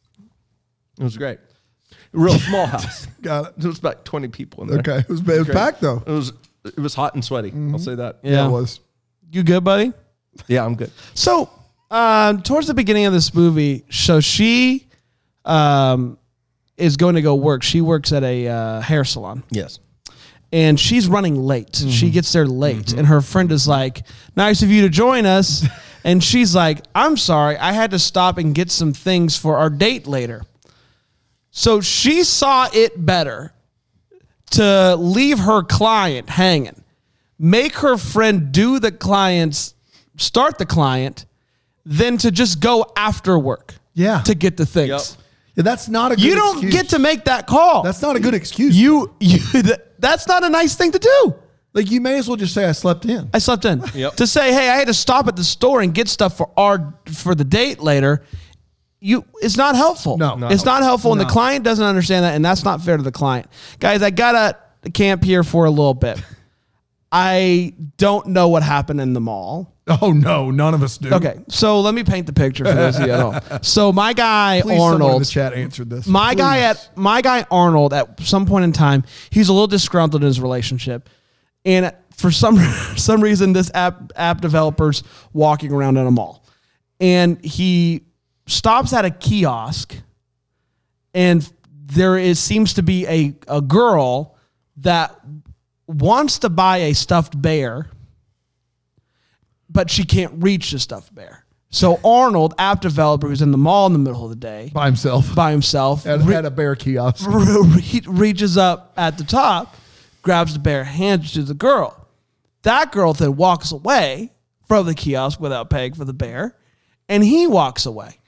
It was great. Real small house. Got it. There was about twenty people in there. Okay, it was, it was Great. packed though. It was it was hot and sweaty. I'll say that. Yeah. it was. You good, buddy? Yeah, I'm good. So, um, towards the beginning of this movie, so she, um, is going to go work. She works at a uh, hair salon. Yes. And she's running late. Mm-hmm. She gets there late. Mm-hmm. And her friend is like, nice of you to join us. And she's like, I'm sorry. I had to stop and get some things for our date later. So she saw it better to leave her client hanging, make her friend do the client's, start the client, than to just go after work Yeah. to get the things. Yep. Yeah, that's not a good You don't excuse. get to make that call. That's not a good excuse. You, you, that's not a nice thing to do. like you may as well just say I slept in. I slept in. Yep. To say, hey, I had to stop at the store and get stuff for our for the date later. You, it's not helpful. No. no. It's not helpful, and No. the client doesn't understand that, and that's not fair to the client. Guys, I gotta camp here for a little bit. I don't know what happened in the mall. Oh no, none of us do. Okay, so let me paint the picture for those of you at home. So my guy Please someone in Arnold, the chat answered this. my Please. guy at my guy Arnold, at some point in time, he's a little disgruntled in his relationship, and for some some reason, this app app developer's walking around in a mall, and he stops at a kiosk, and there is seems to be a a girl that wants to buy a stuffed bear, but she can't reach the stuffed bear. So Arnold, app developer, who's in the mall in the middle of the day by himself. by himself, at, re- at a bear kiosk. re- reaches up at the top, grabs the bear, hands it to the girl. That girl then walks away from the kiosk without paying for the bear, and he walks away.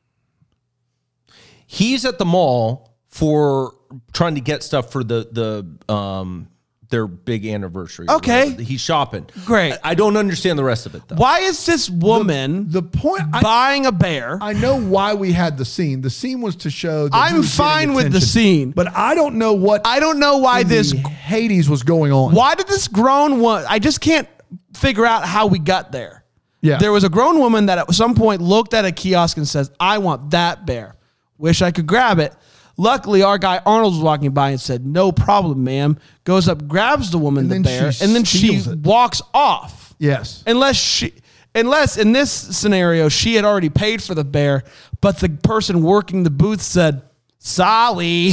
He's at the mall for trying to get stuff for the the um their big anniversary. or Okay. whatever. He's shopping. Great. I, I don't understand the rest of it though. Why is this woman The point I, buying a bear? I know why we had the scene. The scene was to show that he I'm was getting fine with the attention. scene. But I don't know what I don't know why in this. the Hades was going on. Why did this grown one? I just can't figure out how we got there. Yeah. There was a grown woman that at some point looked at a kiosk and says, I want that bear. Wish I could grab it. Luckily, our guy Arnold was walking by and said, no problem, ma'am. Goes up, grabs the woman And the then bear, she and then she steals it. walks off. Yes. Unless she, unless in this scenario, she had already paid for the bear, but the person working the booth said, sorry,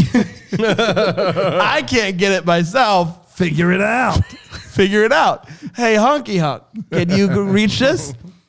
I can't get it myself. Figure it out. Figure it out. Hey, honky hunk, can you reach this?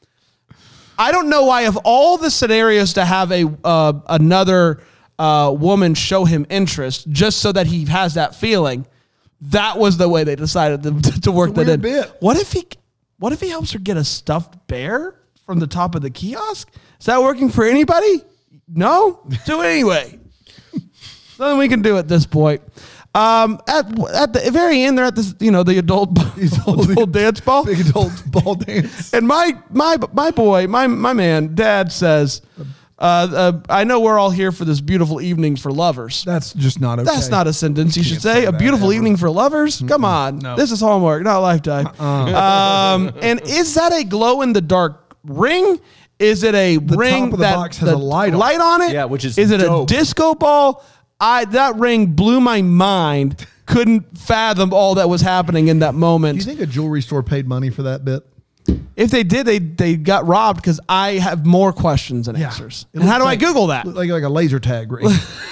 I don't know why, of all the scenarios to have a uh, another uh, woman show him interest just so that he has that feeling, that was the way they decided to, to work It's a that in. weird bit. What if he? What if he helps her get a stuffed bear from the top of the kiosk? Is that working for anybody? No. Do it anyway. Nothing we can do at this point. Um, at at the very end, they're at this, you know, the adult, adult dance ball. Big adult ball dance. And my my my boy, my my man, Dad says, uh, uh, "I know we're all here for this beautiful evening for lovers." That's just not okay. That's not a sentence you should say. say A that beautiful ever. evening for lovers. Come on, No. this is Hallmark, not Lifetime. Um, and is that a glow in the dark ring? Is it a ring top of the that box has a light on it. light on it? Yeah, which is Is it dope. a disco ball? I that ring blew my mind. Couldn't fathom all that was happening in that Do moment. you think a jewelry store paid money for that bit? If they did, they they got robbed because I have more questions than answers. It And how looked do like- I Google that? looked Like like a laser tag ring.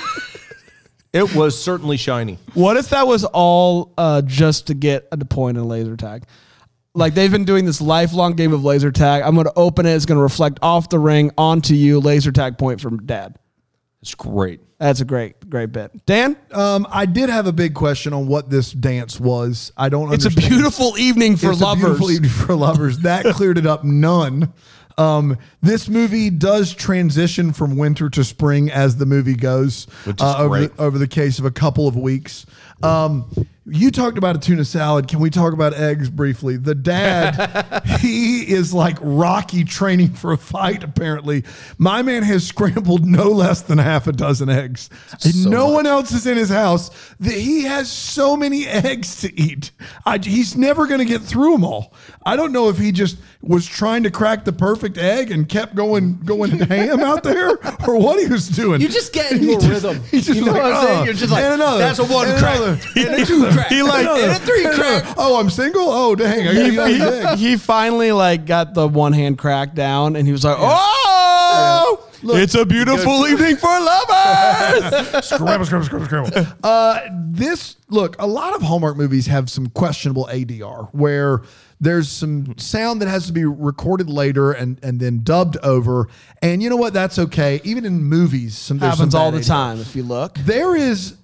It was certainly shiny. What if that was all uh, just to get a point in laser tag? Like they've been doing this lifelong game of laser tag. I'm going to open it. It's going to reflect off the ring onto you. Laser tag point from Dad. It's great. That's a great, great bit. Dan, um, I did have a big question on what this dance was. I don't it's a understand. beautiful evening for It's a lovers. beautiful evening for lovers. That cleared it up none. Um, this movie does transition from winter to spring as the movie goes, Which is uh, over, great. the, over the case of a couple of weeks. Um, you talked about a tuna salad. Can we talk about eggs briefly? The dad, he is like Rocky training for a fight, apparently. My man has scrambled no less than half a dozen eggs. So no much. one else is in his house. That he has so many eggs to eat. I, he's never going to get through them all. I don't know if he just was trying to crack the perfect egg and kept going going ham out there, or what he was doing. You just get into a rhythm. He's just You know like, what I'm saying? "Oh, You're just like, and another, that's a one and crack, another, and a two crack, He like- and a three and another. crack. Oh, I'm single. Oh, dang! I gotta eat all these eggs. he, he finally like got the one hand crack down, and he was like, "Oh!" Look, it's a beautiful evening for lovers. scramble, scramble, scramble, scramble. Uh, this look, a lot of Hallmark movies have some questionable A D R where there's some sound that has to be recorded later and, and then dubbed over. And you know what? That's okay. Even in movies, some there's Happens some all bad the A D R. time if you look. There is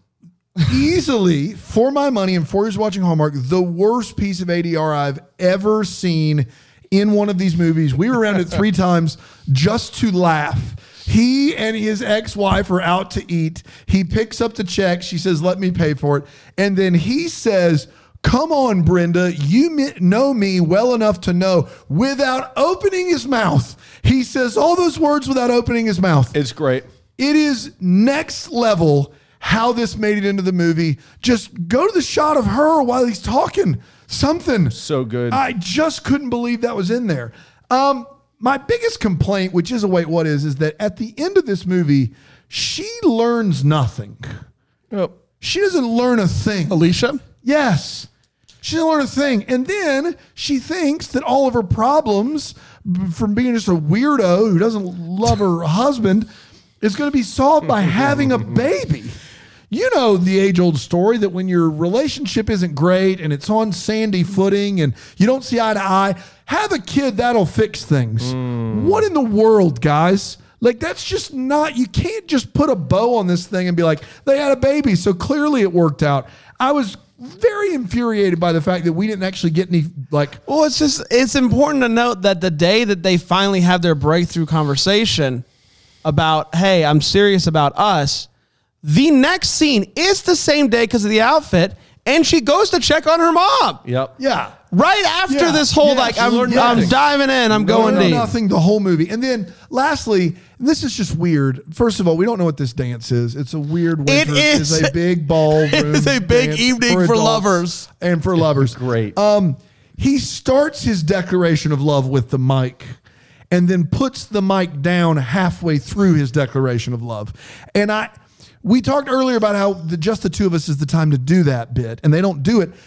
easily, for my money and four years watching Hallmark, the worst piece of A D R I've ever seen in one of these movies. We were around it three times just to laugh. He and his ex-wife are out to eat. He picks up the check. She says, let me pay for it. And then he says, come on, Brenda, you mi- know me well enough to know, without opening his mouth. He says all those words without opening his mouth. It's great. It is next level how this made it into the movie. Just go to the shot of her while he's talking. Something. So good. I just couldn't believe that was in there. Um, my biggest complaint, which is a wait, what is, is that at the end of this movie, she learns nothing. Oh. She doesn't learn a thing. Alicia? Yes. She doesn't learn a thing. And then she thinks that all of her problems b- from being just a weirdo who doesn't love her husband is going to be solved by having a baby. You know the age-old story that when your relationship isn't great and it's on sandy footing and you don't see eye to eye, have a kid, that'll fix things. Mm. What in the world, guys? Like, that's just not, you can't just put a bow on this thing and be like, they had a baby, so clearly it worked out. I was very infuriated by the fact that we didn't actually get any, like... Well, it's just, it's important to note that the day that they finally have their breakthrough conversation about, hey, I'm serious about us, the next scene is the same day because of the outfit, and she goes to check on her mom. Yep. Yeah. Right after Yeah. this whole, Yeah, like, she I'm, learned I'm nothing. diving in, I'm going no, no, deep. nothing the whole movie. And then lastly, and this is just weird. First of all, we don't know what this dance is. It's a weird winter. It is. It's a big ballroom. It is a big dance evening for adults lovers. And for lovers. Great. Um, he starts his declaration of love with the mic and then puts the mic down halfway through his declaration of love. And I we talked earlier about how the just the two of us is the time to do that bit, and they don't do it.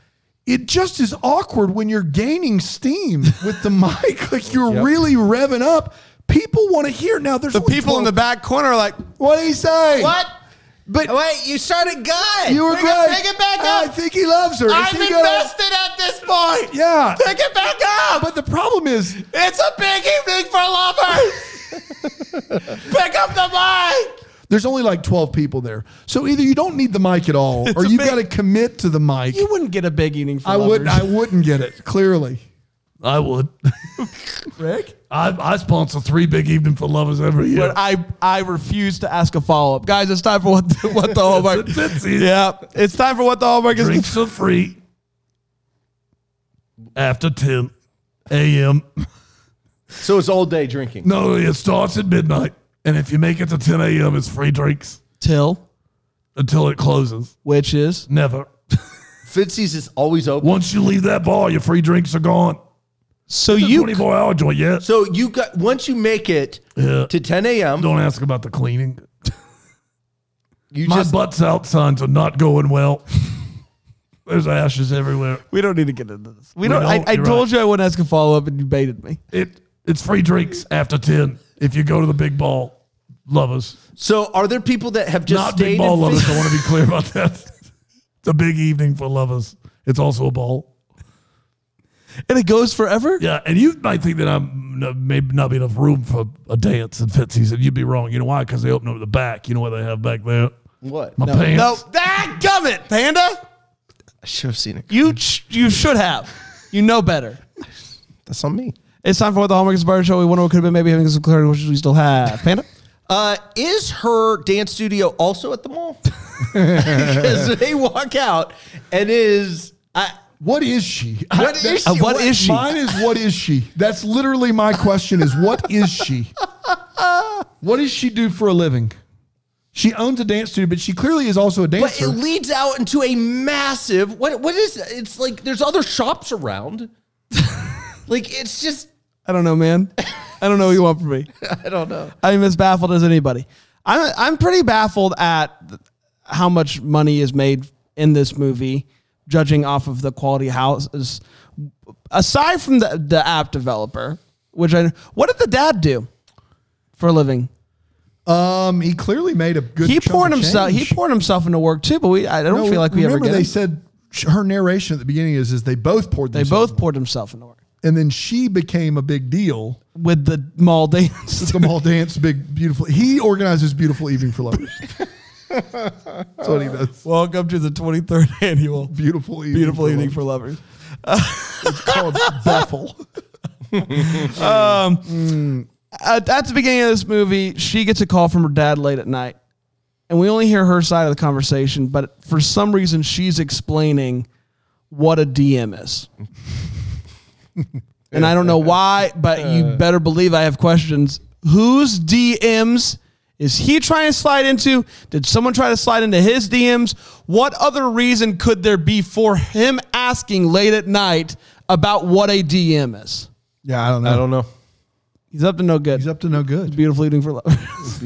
It just is awkward when you're gaining steam with the mic. Like you're Yep. really revving up. People want to hear. Now there's The only people in the twelve back corner are like, What did he say? what? But Wait, you started good. you were pick great. It, pick it back I up. think he loves her. Is I'm he gonna- invested at this point. Yeah. Pick it back up. But the problem is, It's a big evening for lovers. Pick up the mic. there's only like twelve people there. So either you don't need the mic at all, or a you've big- got to commit to the mic. You wouldn't get a big evening for I lovers. wouldn't. I wouldn't get it. Clearly, I would. Rick? I, I sponsor three big evening for lovers every year. But I, I refuse to ask a follow up, guys. It's time for what the, what the Hallmark. That's it. Yeah, it's time for what the Hallmark is. Drinks are free after ten a.m. So it's all day drinking. No, it starts at midnight, and if you make it to ten a.m., it's free drinks Till, until it closes. which is Never. Fitzy's is always open. Once you leave that bar, your free drinks are gone. so It's a you. twenty-four hour joint, yeah. So you got once you make it Yeah. to ten a.m. Don't ask about the cleaning. You My just butts out signs are not going well. There's ashes everywhere. We don't need to get into this. We, We don't. I, don't, I you're told right. you I wouldn't ask a follow up, and you baited me. It it's free drinks after ten if you go to the big ball, lovers. so are there people that have just Not stayed big ball in lovers. Fitz- I want to be clear about that. It's a big evening for lovers. It's also a ball. And it goes forever. Yeah, and you might think that I'm no, maybe not be enough room for a dance in Fitzy's, and you'd be wrong. You know why? Because they open up the back. You know what they have back there? What? My No, pants. no, that gummit, Panda. I should have seen it. You sh- you should have. You know better. That's on me. It's time for what the Hallmark is Barter Show. We wonder what could have been, maybe having some clarity, which we still have. Panda. Uh, is her dance studio also at the mall? Because they walk out and is I. What is she? What I- is Uh, she? what is she? Mine is what is she? That's literally my question is what is she? What does she do for a living? She owns a dance studio, but she clearly is also a But dancer. it leads out into a massive. What? What is? It's like there's other shops around. Like it's just. I don't know, man. I don't know what you want from me. I don't know. I'm as baffled as anybody. I'm I'm pretty baffled at how much money is made in this movie, judging off of the quality of houses. Aside from the, the app developer, which I what did the dad do for a living? Um, he clearly made a good. He chunk poured of himself. change. He poured himself into work too, but we. I don't No, feel like we ever remember get. they him. said sh- her narration at the beginning is is they both poured. They themselves both poured himself into work and then she became a big deal. with the mall dance. The mall dance, big beautiful. He organizes beautiful evening for lovers. That's what he does. Welcome to the twenty-third annual Beautiful evening. Beautiful for Evening lovers. for Lovers. It's called Bethel. At, at the beginning of this movie, she gets a call from her dad late at night, and we only hear her side of the conversation. But for some reason, she's explaining what a D M is, and I don't know why. But you better believe I have questions. Whose D Ms is he trying to slide into? Did someone try to slide into his D Ms? What other reason could there be for him asking late at night about what a D M is? Yeah, I don't know. I don't know. He's up to no good. He's up to no good. Beautiful Evening for Lovers.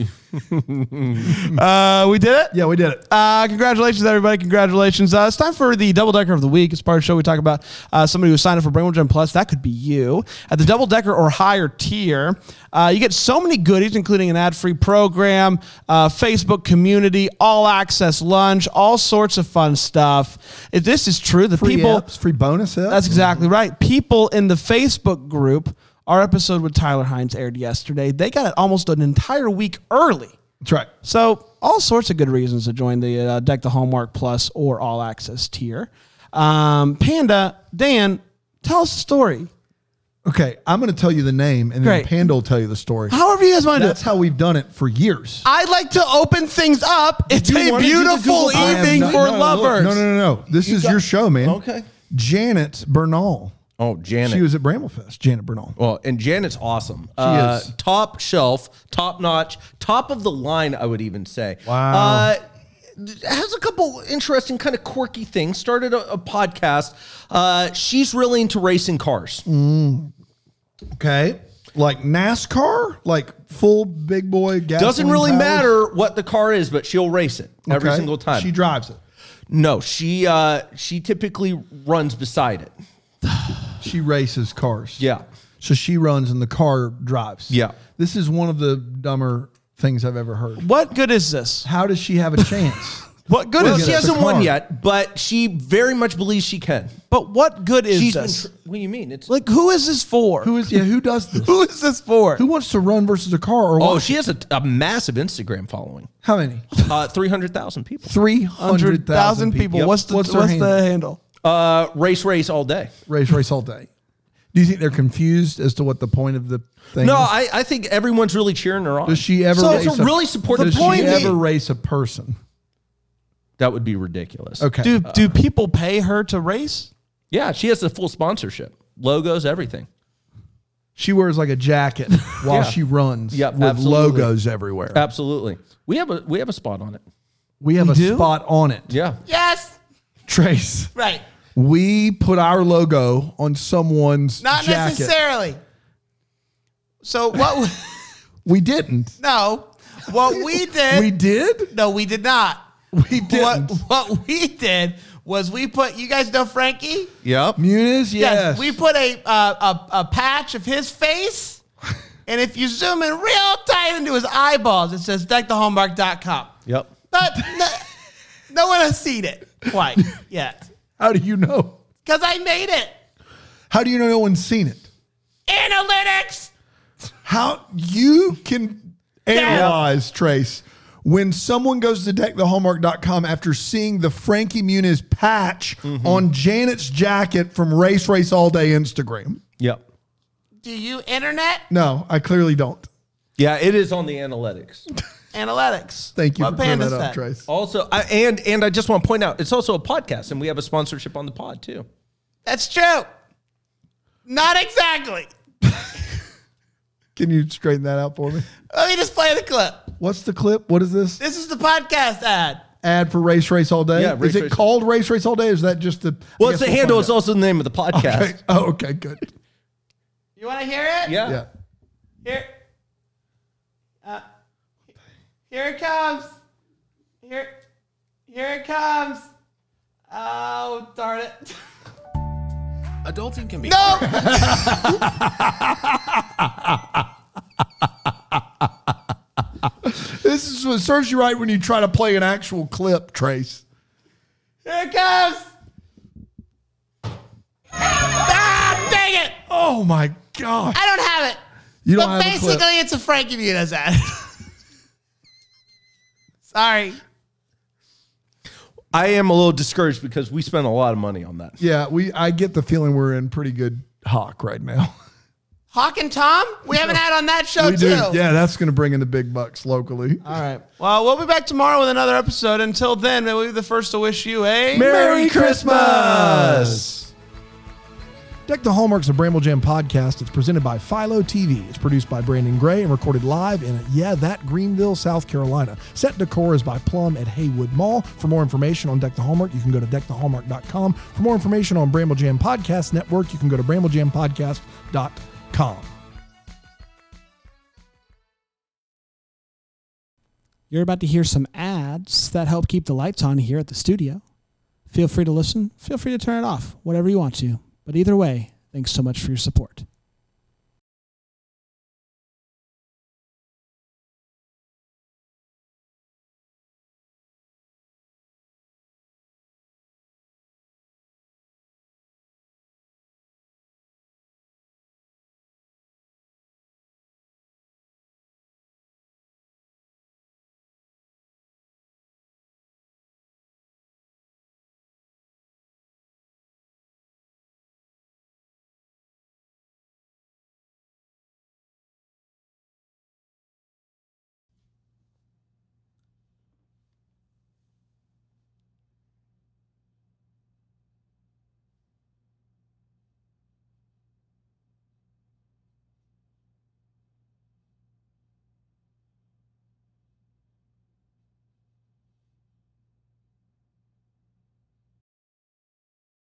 uh, we did it? Yeah, we did it. Uh, congratulations, everybody. Congratulations. Uh, it's time for the Double Decker of the Week. It's part of the show we talk about uh, somebody who signed up for Brainwave Gym Plus. That could be you. At the Double Decker or higher tier, uh, you get so many goodies, including an ad-free program, uh, Facebook community, all-access lunch, all sorts of fun stuff. If this is true, the Free people... apps, free bonus apps. That's exactly right. People in the Facebook group, our episode with Tyler Hines aired yesterday. They got it almost an entire week early. That's right. So all sorts of good reasons to join the uh, Deck the Hallmark Plus or All Access tier. Um, Panda, Dan, tell us a story. Okay, I'm going to tell you the name, and then Great. Panda will tell you the story. However you guys want to do That's it. how we've done it for years. I like to open things up. It's you a wanna do the beautiful Google- I am evening not- for no, no, lovers. No, no, no, no. This is got- your show, man. Okay. Janet Bernal. Oh, Janet. She was at Bramblefest. Janet Bernal. Well, and Janet's awesome. She uh, is. Top shelf, top notch, top of the line, I would even say. Wow. Uh, has a couple interesting, kind of quirky things. Started a, a podcast. Uh, she's really into racing cars. Okay. Like NASCAR? Like full big boy gas. Doesn't really matter what the car is, but she'll race it every single time. She drives it. no, she uh, she typically runs beside it. She races cars. Yeah. So she runs and the car drives. Yeah. This is one of the dumber things I've ever heard. What good is this? How does she have a chance? What good Well, is she this? the hasn't won car. yet, but she very much believes she can. But what good is She's this? been tr- what do you mean? It's Like, who is this for? Who is yeah, who does this? Who is this for? Who wants to run versus a car or oh, what? she has a, a massive Instagram following. How many? Uh, three hundred thousand people. Three Hundred thousand people. Yep. What's the What's what's, her the handle? handle? Uh, race, race all day. Race, race all day. Do you think they're confused as to what the point of the thing No, is? I, I think everyone's really cheering her on. Does she ever So race it's a really supportive Does point she is- ever race a person? That would be ridiculous. Okay. Do do people pay her to race? Yeah, she has a full sponsorship, logos, everything. She wears like a jacket while Yeah. she runs Yep, with absolutely. logos everywhere. Absolutely. We have a we have a spot on it. We have We a do? spot on it. Yeah. Yes. Trace, Right. we put our logo on someone's Not jacket. necessarily. So what? We didn't. No. What we did. We did? No, we did not. We didn't. What what we did was we put. You guys know Frankie? Yep. Muniz, yes. We put a uh, a a patch of his face, and if you zoom in real tight into his eyeballs, it says deck the hallmark dot com. Yep. But no, no one has seen it quite yet How do you know? because I made it. How do you know no one's seen it? Analytics. How you can analyze, Trace, when someone goes to deck the hallmark dot com after seeing the Frankie Muniz patch on Janet's jacket from Race Race All Day Instagram. Yep. Do you internet No, I clearly don't. Yeah, it is on the analytics. analytics? Thank you What for clearing Panda that up, said. Trace. Also, I, and and I just want to point out, it's also a podcast, and we have a sponsorship on the pod too. That's true. Not exactly. Can you straighten that out for me? Let me just play the clip. What's the clip? What is this? This is the podcast ad. Ad for Race Race All Day? Yeah, Race is it Race- called Race Race All Day? Or is that just the... Well, I it's guess the we'll handle. find It's out. also the name of the podcast. Okay. Oh, okay, good. You want to hear it? Yeah. Yeah. Here. Uh, here it comes. Here. Here it comes. Oh, darn it. Adulting can be No! serves it serves you right when you try to play an actual clip, Trace. Here it comes. Ah, dang it. Oh my gosh. I don't have it. You don't but have a clip. basically, it's a Frankie Muniz ad. Sorry. I am a little discouraged because we spent a lot of money on that. Yeah, we. I get the feeling we're in pretty good hock right now. Hawk and Tom? We have an ad on that show, We too. do. Yeah, that's going to bring in the big bucks locally. All right. Well, we'll be back tomorrow with another episode. Until then, we'll be the first to wish you a Merry Christmas! Deck the Hallmarks of Bramble Jam podcast. It's presented by Philo T V. It's produced by Brandon Gray and recorded live in, yeah, that Greenville, South Carolina. Set decor is by Plum at Haywood Mall. For more information on Deck the Hallmark, you can go to deck the hallmark dot com. For more information on Bramble Jam Podcast Network, you can go to bramble jam podcast dot com. You're about to hear some ads that help keep the lights on here at the studio. Feel free to listen. Feel free to turn it off, whatever you want to. But either way, thanks so much for your support.